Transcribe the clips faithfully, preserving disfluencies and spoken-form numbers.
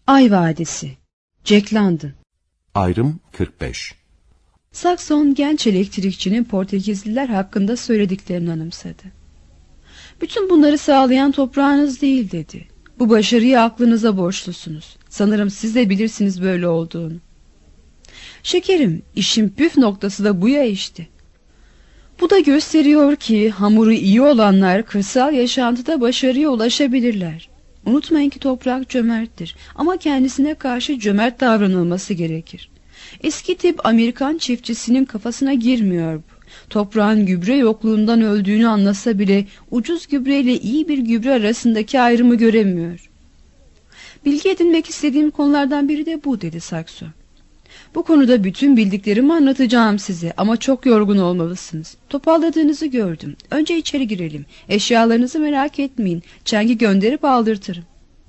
Ay Vadisi, Jack London. Ayrım kırk beş. Saxon genç elektrikçinin Portekizliler hakkında söylediklerini anımsadı. Bütün bunları sağlayan toprağınız değil dedi. Bu başarıyı aklınıza borçlusunuz. Sanırım siz de bilirsiniz böyle olduğunu. Şekerim, işin püf noktası da bu ya işte. Bu da gösteriyor ki hamuru iyi olanlar kırsal yaşantıda başarıya ulaşabilirler. Unutmayın ki toprak cömerttir ama kendisine karşı cömert davranılması gerekir. Eski tip Amerikan çiftçisinin kafasına girmiyor bu. Toprağın gübre yokluğundan öldüğünü anlasa bile ucuz gübreyle iyi bir gübre arasındaki ayrımı göremiyor. Bilgi edinmek istediğim konulardan biri de bu dedi Saxon. Bu konuda bütün bildiklerimi anlatacağım size ama çok yorgun olmalısınız. Topalladığınızı gördüm. Önce içeri girelim. Eşyalarınızı merak etmeyin. Çengi gönderip aldırtırım.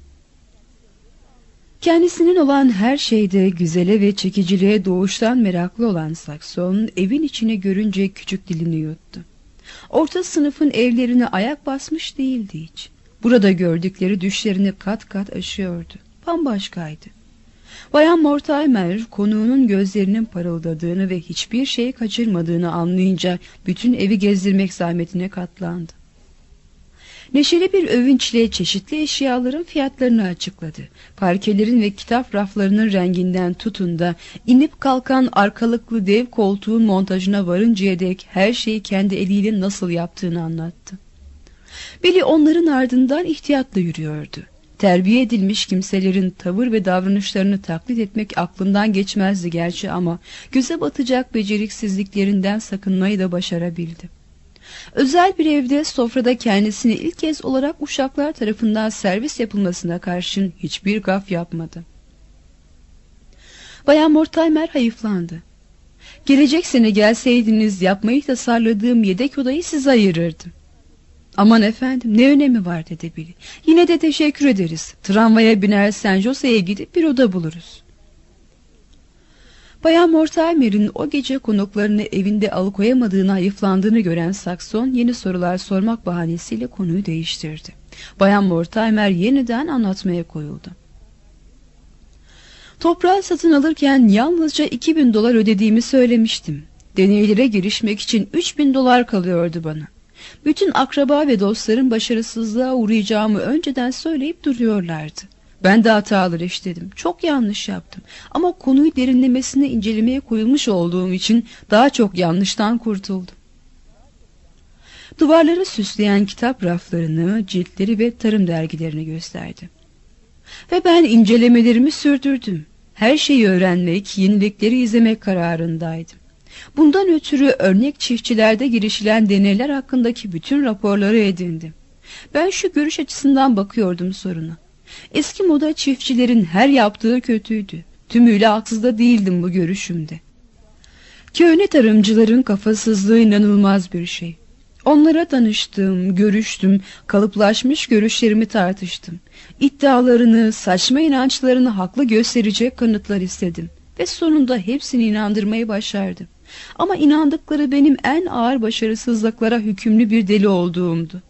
Kendisinin olan her şeyde güzele ve çekiciliğe doğuştan meraklı olan Saxon evin içine görünce küçük dilini yuttu. Orta sınıfın evlerine ayak basmış değildi hiç. Burada gördükleri düşlerini kat kat aşıyordu. Bambaşkaydı. Bayan Mortimer konuğunun gözlerinin parıldadığını ve hiçbir şey kaçırmadığını anlayınca bütün evi gezdirmek zahmetine katlandı. Neşeli bir övünçle çeşitli eşyaların fiyatlarını açıkladı. Parkelerin ve kitap raflarının renginden tutun da inip kalkan arkalıklı dev koltuğun montajına varıncaya dek her şeyi kendi eliyle nasıl yaptığını anlattı. Billy onların ardından ihtiyatla yürüyordu. Terbiye edilmiş kimselerin tavır ve davranışlarını taklit etmek aklından geçmezdi gerçi ama göze batacak beceriksizliklerinden sakınmayı da başarabildi. Özel bir evde sofrada kendisini ilk kez olarak uşaklar tarafından servis yapılmasına karşın hiçbir gaf yapmadı. Bayan Mortimer hayıflandı. Gelecek sene gelseydiniz yapmayı tasarladığım yedek odayı size ayırırdım. Aman efendim ne önemi var dedi Billy. Yine de teşekkür ederiz. Tramvaya biner San Jose'ye gidip bir oda buluruz. Bayan Mortimer'in o gece konuklarını evinde alıkoyamadığına hayıflandığını gören Saxon yeni sorular sormak bahanesiyle konuyu değiştirdi. Bayan Mortimer yeniden anlatmaya koyuldu. Toprağı satın alırken yalnızca iki bin dolar ödediğimi söylemiştim. Deneylere girişmek için üç bin dolar kalıyordu bana. Bütün akraba ve dostların başarısızlığa uğrayacağımı önceden söyleyip duruyorlardı. Ben de hatalar işledim. Çok yanlış yaptım. Ama konuyu derinlemesine incelemeye koyulmuş olduğum için daha çok yanlıştan kurtuldum. Duvarları süsleyen kitap raflarını, ciltleri ve tarım dergilerini gösterdi. Ve ben incelemelerimi sürdürdüm. Her şeyi öğrenmek, yenilikleri izlemek kararındaydım. Bundan ötürü örnek çiftçilerde girişilen deneyler hakkındaki bütün raporları edindim. Ben şu görüş açısından bakıyordum soruna. Eski moda çiftçilerin her yaptığı kötüydü. Tümüyle haksız da değildim bu görüşümde. Köhne tarımcıların kafasızlığı inanılmaz bir şey. Onlara danıştım, görüştüm, kalıplaşmış görüşlerimi tartıştım. İddialarını, saçma inançlarını haklı gösterecek kanıtlar istedim. Ve sonunda hepsini inandırmayı başardım. Ama inandıkları benim en ağır başarısızlıklara hükümlü bir deli olduğumdu.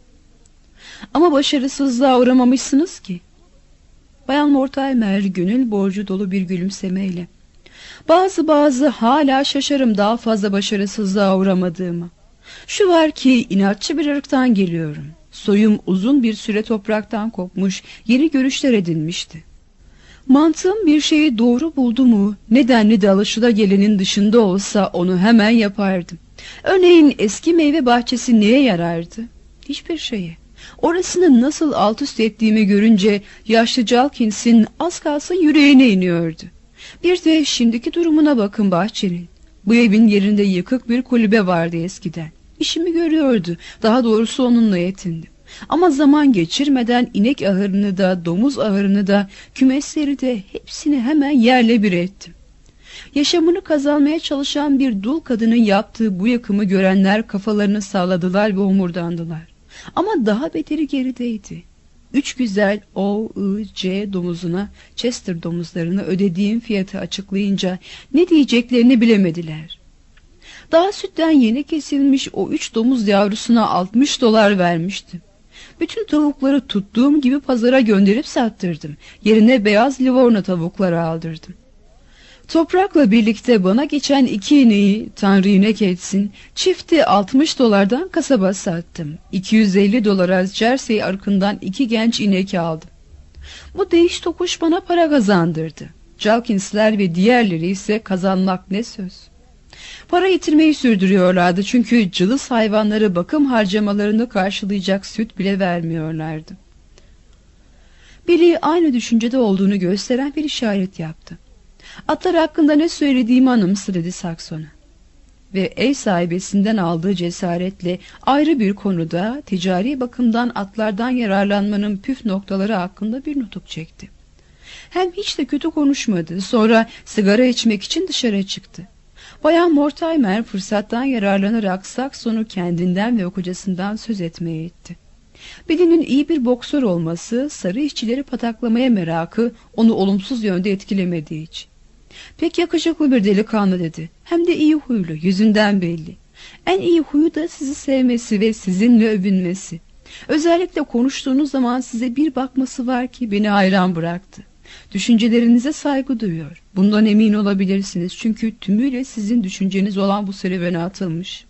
Ama başarısızlığa uğramamışsınız ki. Bayan Mortimer gönül borcu dolu bir gülümsemeyle. Bazı bazı hala şaşarım daha fazla başarısızlığa uğramadığıma. Şu var ki inatçı bir ırktan geliyorum. Soyum uzun bir süre topraktan kopmuş, yeni görüşler edinmişti. Mantığım bir şeyi doğru buldu mu, nedenli de alışılagelenin dışında olsa onu hemen yapardım. Örneğin eski meyve bahçesi neye yarardı? Hiçbir şeye. Orasını nasıl alt üst ettiğimi görünce yaşlı Calkins'in az kalsın yüreğine iniyordu. Bir de şimdiki durumuna bakın bahçenin. Bu evin yerinde yıkık bir kulübe vardı eskiden. İşimi görüyordu, daha doğrusu onunla yetindim. Ama zaman geçirmeden inek ahırını da, domuz ahırını da, kümesleri de hepsini hemen yerle bir ettim. Yaşamını kazanmaya çalışan bir dul kadının yaptığı bu yakımı görenler kafalarını salladılar ve homurdandılar. Ama daha beteri gerideydi. Üç güzel O, I, C domuzuna, Chester domuzlarına ödediğim fiyatı açıklayınca ne diyeceklerini bilemediler. Daha sütten yeni kesilmiş o üç domuz yavrusuna altmış dolar vermiştim. Bütün tavukları tuttuğum gibi pazara gönderip sattırdım. Yerine beyaz Livorno tavukları aldırdım. Toprakla birlikte bana geçen iki ineği, Tanrı inek etsin, çifti altmış dolardan kasaba sattım. iki yüz elli dolara Jersey ırkından iki genç inek aldım. Bu değiş tokuş bana para kazandırdı. Jalkinsler ve diğerleri ise kazanmak ne söz. Para yitirmeyi sürdürüyorlardı çünkü cılız hayvanları bakım harcamalarını karşılayacak süt bile vermiyorlardı. Billy aynı düşüncede olduğunu gösteren bir işaret yaptı. Atlar hakkında ne söylediğimi anımsı dedi Sakson'a. Ve ev sahibesinden aldığı cesaretle ayrı bir konuda ticari bakımdan atlardan yararlanmanın püf noktaları hakkında bir nutuk çekti. Hem hiç de kötü konuşmadı. Sonra sigara içmek için dışarı çıktı. Bayan Mortimer fırsattan yararlanarak Sakson'u kendinden ve kocasından söz etmeye itti. Billy'nin iyi bir boksör olması, sarı işçileri pataklamaya merakı onu olumsuz yönde etkilemediği için. Pek yakışıklı bir delikanlı dedi. Hem de iyi huylu, yüzünden belli. En iyi huyu da sizi sevmesi ve sizinle övünmesi. Özellikle konuştuğunuz zaman size bir bakması var ki beni hayran bıraktı. Düşüncelerinize saygı duyuyor. Bundan emin olabilirsiniz çünkü tümüyle sizin düşünceniz olan bu serüvene atılmış.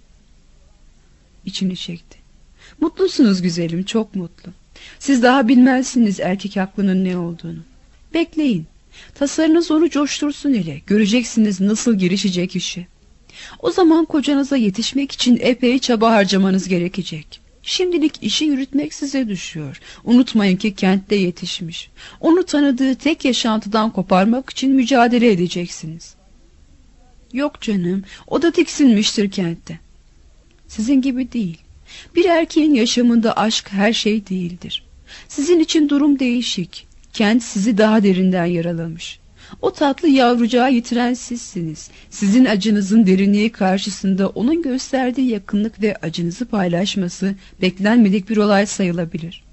İçini çekti. Mutlusunuz güzelim, çok mutlu. Siz daha bilmezsiniz erkek aklının ne olduğunu. Bekleyin. Tasarınız onu coştursun hele. Göreceksiniz nasıl girişecek işe. O zaman kocanıza yetişmek için epey çaba harcamanız gerekecek. Şimdilik işi yürütmek size düşüyor. Unutmayın ki kentte yetişmiş. Onu tanıdığı tek yaşantıdan koparmak için mücadele edeceksiniz. Yok canım, o da tiksinmiştir kentte. Sizin gibi değil. Bir erkeğin yaşamında aşk her şey değildir. Sizin için durum değişik. Kent sizi daha derinden yaralamış. O tatlı yavrucağı yitiren sizsiniz. Sizin acınızın derinliği karşısında onun gösterdiği yakınlık ve acınızı paylaşması beklenmedik bir olay sayılabilir.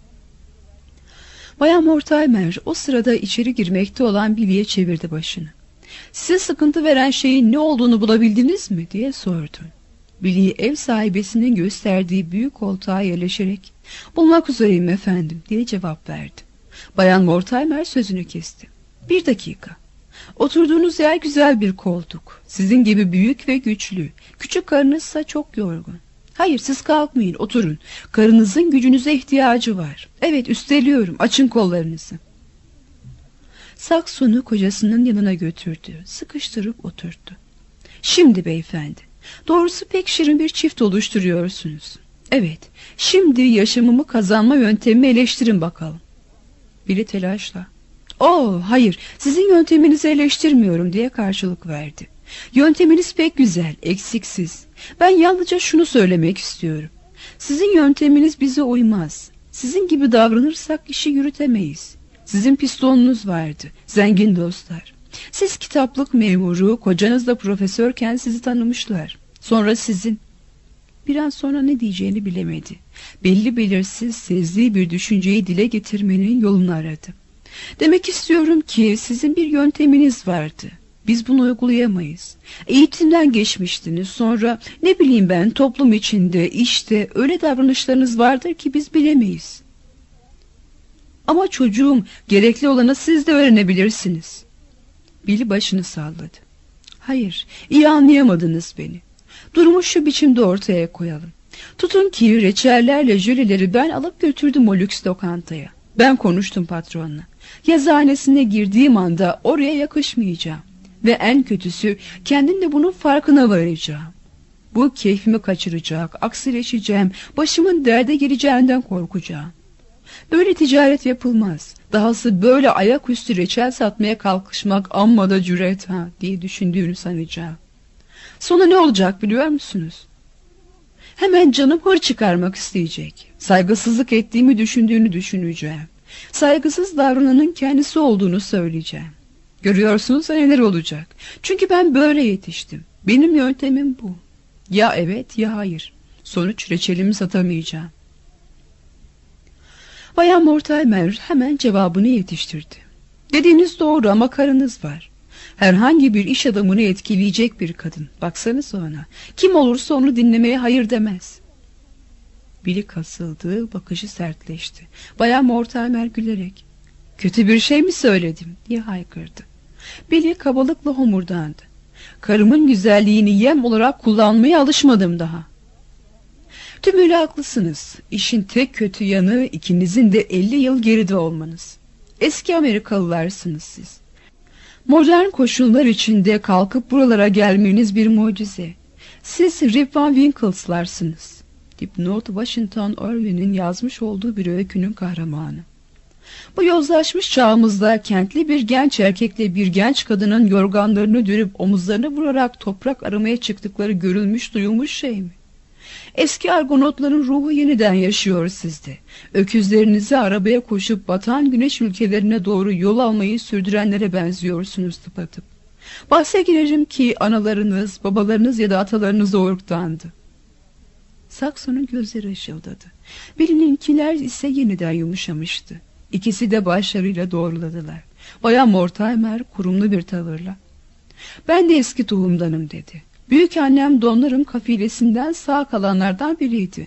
Bayan Mortimer o sırada içeri girmekte olan Billy'e çevirdi başını. Size sıkıntı veren şeyin ne olduğunu bulabildiniz mi diye sordu. Billy ev sahibesinin gösterdiği büyük koltuğa yerleşerek bulmak üzereyim efendim diye cevap verdi. Bayan Mortimer sözünü kesti. Bir dakika. Oturduğunuz yer güzel bir koltuk. Sizin gibi büyük ve güçlü. Küçük karınızsa çok yorgun. Hayır, siz kalkmayın, oturun. Karınızın gücünüze ihtiyacı var. Evet, üsteliyorum. Açın kollarınızı. Sakson'u kocasının yanına götürdü. Sıkıştırıp oturttu. Şimdi beyefendi, doğrusu pek şirin bir çift oluşturuyorsunuz. Evet, şimdi yaşamımı kazanma yöntemimi eleştirin bakalım. Biri telaşla. Oo, hayır, sizin yönteminizi eleştirmiyorum diye karşılık verdi. Yönteminiz pek güzel, eksiksiz. Ben yalnızca şunu söylemek istiyorum. Sizin yönteminiz bize uymaz. Sizin gibi davranırsak işi yürütemeyiz. Sizin pistonunuz vardı, zengin dostlar. Siz kitaplık memuru, kocanız da profesörken sizi tanımışlar. Sonra sizin... Bir an sonra ne diyeceğini bilemedi. Belli belirsiz sezdiği bir düşünceyi dile getirmenin yolunu aradı. Demek istiyorum ki sizin bir yönteminiz vardı. Biz bunu uygulayamayız. Eğitimden geçmiştiniz, sonra ne bileyim ben toplum içinde, işte öyle davranışlarınız vardır ki biz bilemeyiz. Ama çocuğum, gerekli olanı siz de öğrenebilirsiniz. Billy başını salladı. Hayır, iyi anlayamadınız beni. Durumu şu biçimde ortaya koyalım. Tutun ki reçellerle jöleleri ben alıp götürdüm o lüks lokantaya. Ben konuştum patronla. Yazıhanesine girdiğim anda oraya yakışmayacağım. Ve en kötüsü kendim de bunun farkına varacağım. Bu keyfimi kaçıracak, aksileşeceğim, başımın derde gireceğinden korkacağım. Böyle ticaret yapılmaz. Dahası böyle ayaküstü reçel satmaya kalkışmak amma da cüret ha diye düşündüğünü sanacağım. Sonra ne olacak biliyor musunuz? Hemen canım hır çıkarmak isteyecek. Saygısızlık ettiğimi düşündüğünü düşüneceğim. Saygısız davrananın kendisi olduğunu söyleyeceğim. Görüyorsunuz neler olacak. Çünkü ben böyle yetiştim. Benim yöntemim bu. Ya evet ya hayır. Sonuç reçelimi satamayacağım. Bayan Mortimer hemen cevabını yetiştirdi. Dediğiniz doğru ama karınız var. Herhangi bir iş adamını etkileyecek bir kadın. Baksanıza ona. Kim olursa onu dinlemeye hayır demez. Billy kasıldı, bakışı sertleşti. Bayan Mortimer gülerek, "Kötü bir şey mi söyledim?" diye haykırdı. Billy kabalıkla homurdandı. "Karımın güzelliğini yem olarak kullanmaya alışmadım daha." "Tümüyle haklısınız. İşin tek kötü yanı ikinizin de elli yıl geride olmanız. Eski Amerikalılarsınız siz. Modern koşullar içinde kalkıp buralara gelmeniz bir mucize. Siz Rip Van Winkles'larsınız." Dipnot, Washington Irving'in yazmış olduğu bir öykünün kahramanı. Bu yozlaşmış çağımızda kentli bir genç erkekle bir genç kadının yorganlarını dürüp omuzlarını vurarak toprak aramaya çıktıkları görülmüş duyulmuş şey mi? Eski Argonotların ruhu yeniden yaşıyor sizde. Öküzlerinizi arabaya koşup batan güneş ülkelerine doğru yol almayı sürdürenlere benziyorsunuz tıpatıp. Bahse girerim ki analarınız, babalarınız ya da atalarınız doğuruktandı. Sakson'un gözleri ışıldadı. Billy'ninkiler ise yeniden yumuşamıştı. İkisi de başlarıyla doğruladılar. Bayan Mortimer kurumlu bir tavırla, "Ben de eski tohumdanım," dedi. "Büyük annem Donlarım kafilesinden sağ kalanlardan biriydi.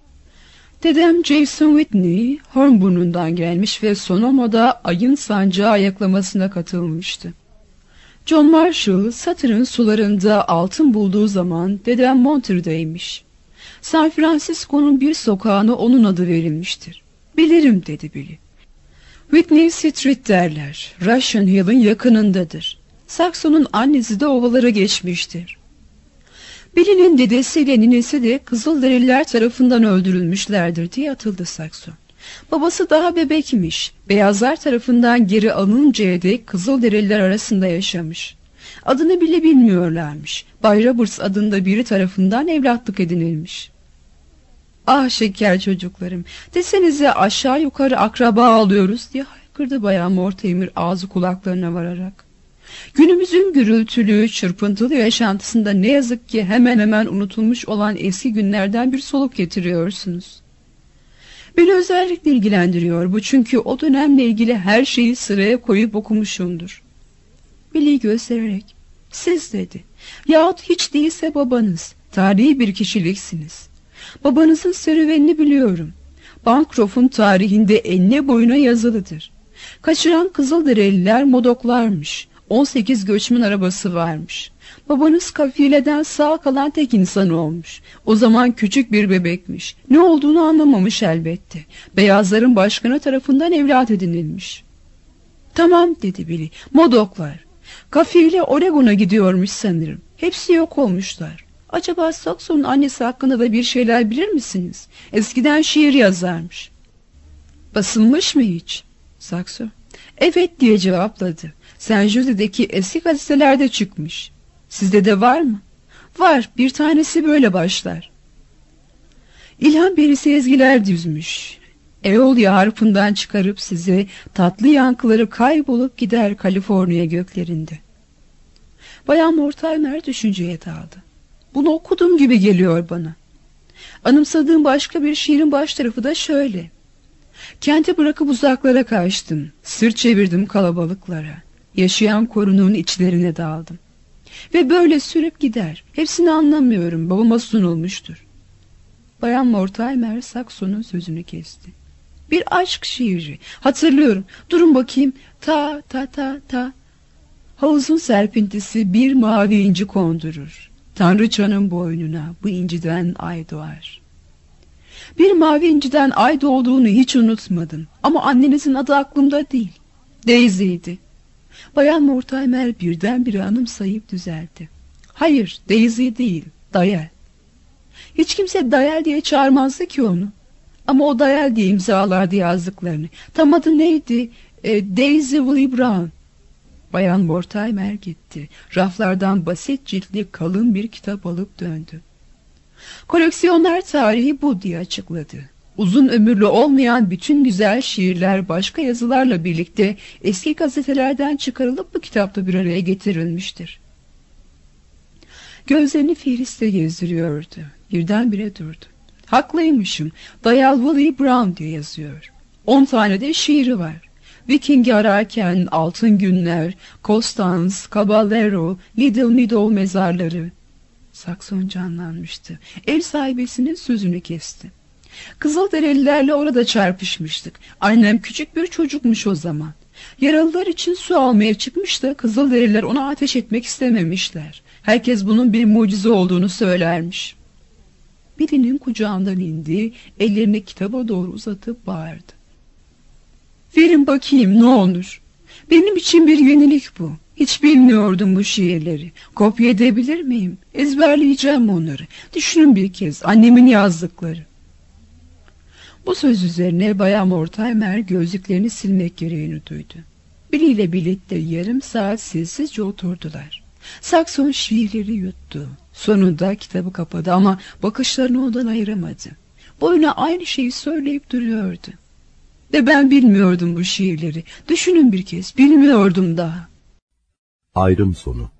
Dedem Jason Whitney, Hornburn'undan gelmiş ve Sonoma'da ayın sancağı ayaklamasına katılmıştı. John Marshall, Satır'ın sularında altın bulduğu zaman dedem Monterey'deymiş. San Francisco'nun bir sokağına onun adı verilmiştir." "Bilirim," dedi Billy. "Whitney Street derler. Russian Hill'in yakınındadır. Sakson'un annesi de ovalara geçmiştir." Billy'nin dedesiyle ninesi de Kızılderililer tarafından öldürülmüşlerdir diye atıldı Sakson. Babası daha bebekmiş. Beyazlar tarafından geri alınıncaya dek Kızılderililer arasında yaşamış. Adını bile bilmiyorlarmış. Bay Roberts adında biri tarafından evlatlık edinilmiş. "Ah şeker çocuklarım, desenize aşağı yukarı akraba alıyoruz," diye haykırdı Bayan Mortimer ağzı kulaklarına vararak. "Günümüzün gürültülü, çırpıntılı yaşantısında ne yazık ki hemen hemen unutulmuş olan eski günlerden bir soluk getiriyorsunuz." "Beni özellikle ilgilendiriyor bu, çünkü o dönemle ilgili her şeyi sıraya koyup okumuşumdur." Billy göstererek, "Siz," dedi, "yahut hiç değilse babanız, tarihi bir kişiliksiniz. Babanızın serüvenini biliyorum. Bancroft'un tarihinde enine boyuna yazılıdır. Kaçıran Kızılderililer Modoklarmış. on sekiz göçmen arabası varmış. Babanız kafileden sağ kalan tek insan olmuş. O zaman küçük bir bebekmiş. Ne olduğunu anlamamış elbette. Beyazların başkanı tarafından evlat edinilmiş." "Tamam," dedi Billy. "Modoklar. Kafile Oregon'a gidiyormuş sanırım. Hepsi yok olmuşlar. Acaba Sakson'un annesi hakkında da bir şeyler bilir misiniz? Eskiden şiir yazarmış." "Basılmış mı hiç?" Sakson, "Evet," diye cevapladı. "Saint Julie'deki eski gazetelerde çıkmış. Sizde de var mı?" "Var, bir tanesi böyle başlar. İlham berisi ezgiler düzmüş. Eolya harpından çıkarıp size tatlı yankıları kaybolup gider Kaliforniya göklerinde." Bayan Mortimer düşünceye daldı. "Bunu okuduğum gibi geliyor bana. Anımsadığım başka bir şiirin baş tarafı da şöyle: Kenti bırakıp uzaklara kaçtım. Sırt çevirdim kalabalıklara. Yaşayan korunun içlerine daldım. Ve böyle sürüp gider. Hepsini anlamıyorum. Babama sunulmuştur." Bayan Mortimer Sakson'un sözünü kesti. "Bir aşk şiiri. Hatırlıyorum. Durun bakayım. Ta ta ta ta. Havuzun serpintisi bir mavi inci kondurur. Tanrıçanın boynuna bu inciden ay doğar." Bir mavi inciden ay doğduğunu hiç unutmadım. Ama annenizin adı aklımda değil. Daisy'ydi. Bayan Mortimer birdenbire anımsayıp düzeltti. "Hayır, Daisy değil, Dayel." Hiç kimse Dayel diye çağırmazdı ki onu. Ama o Dayel diye imzalardı yazdıklarını. Tam adı neydi? E, Daisy Willie Brown. Bayan Mortimer gitti. Raflardan basit ciltli kalın bir kitap alıp döndü. "Koleksiyonlar tarihi bu," diye açıkladı. "Uzun ömürlü olmayan bütün güzel şiirler başka yazılarla birlikte eski gazetelerden çıkarılıp bu kitapta bir araya getirilmiştir." Gözlerini Fihriste gezdiriyordu. Birdenbire durdu. "Haklıymışım. Dayal Willie Brown diye yazıyor. On tane de şiiri var. Viking'i ararken Altın Günler, Constance, Caballero, Little Meadow mezarları." Sakson canlanmıştı. Ev sahibesinin sözünü kesti. Kızılderililerle orada çarpışmıştık. Annem küçük bir çocukmuş o zaman. Yaralılar için su almaya çıkmış da Kızılderililer ona ateş etmek istememişler. Herkes bunun bir mucize olduğunu söylermiş. Birinin kucağından indi, ellerini kitaba doğru uzatıp bağırdı. Verin bakayım ne olur. Benim için bir yenilik bu. Hiç bilmiyordum bu şiirleri. Kopya edebilir miyim? Ezberleyeceğim onları. Düşünün bir kez, annemin yazdıkları. Bu söz üzerine Bayan Mortimer gözlüklerini silmek gereğini duydu. Billy ile birlikte yarım saat sessizce oturdular. Sakson şiirleri yuttu. Sonunda kitabı kapadı ama bakışlarını ondan ayıramadı. Boyuna aynı şeyi söyleyip duruyordu. Ve ben bilmiyordum bu şiirleri. Düşünün bir kez, bilmiyordum daha. Ayrım sonu.